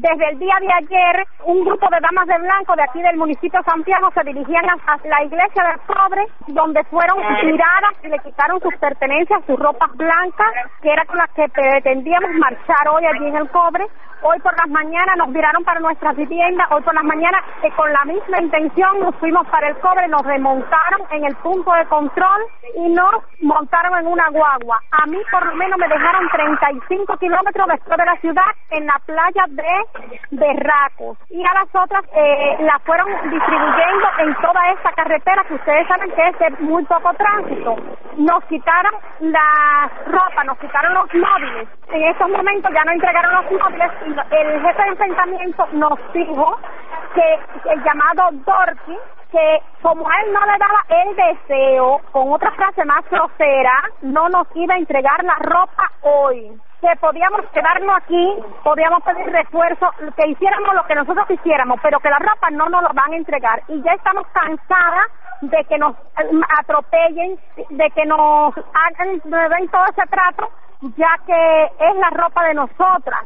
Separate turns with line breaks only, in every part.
Desde el día de ayer, un grupo de damas de blanco de aquí del municipio de Santiago se dirigían a la iglesia del Cobre, donde fueron tiradas y le quitaron sus pertenencias, sus ropas blancas, que era con las que pretendíamos marchar hoy allí en el Cobre. Hoy por las mañanas nos viraron para nuestras viviendas, hoy por las mañanas con la misma intención nos fuimos para el Cobre, nos remontaron en el punto de control y nos montaron en una guagua. A mí por lo menos me dejaron 35 kilómetros después de la ciudad en la playa de Berracos y a las otras las fueron distribuyendo en toda esta carretera que ustedes saben que es de muy poco tránsito. Nos quitaron las ropas, nos quitaron los móviles. En estos momentos ya no entregaron los móviles y el jefe de enfrentamiento nos dijo que el llamado Dorky, que como a él no le daba el deseo, con otra frase más grosera, no nos iba a entregar la ropa hoy. Que podíamos quedarnos aquí, podíamos pedir refuerzo, que hiciéramos lo que nosotros quisiéramos, pero que la ropa no nos lo van a entregar. Y ya estamos cansadas de que nos atropellen, de que nos den todo ese trato, ya que es la ropa de nosotras.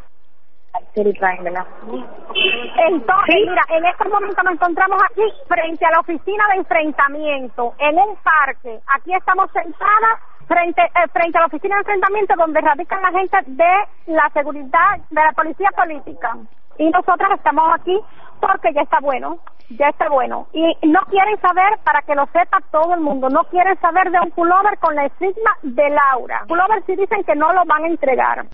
Entonces, mira, en estos momentos nos encontramos aquí frente a la oficina de enfrentamiento, en un parque. Aquí estamos sentadas frente a la oficina de enfrentamiento donde radican la gente de la seguridad, de la policía política. Y nosotras estamos aquí porque ya está bueno. Y no quieren saber, para que lo sepa todo el mundo, no quieren saber de un pullover con la estigma de Laura. Pullover sí dicen que no lo van a entregar.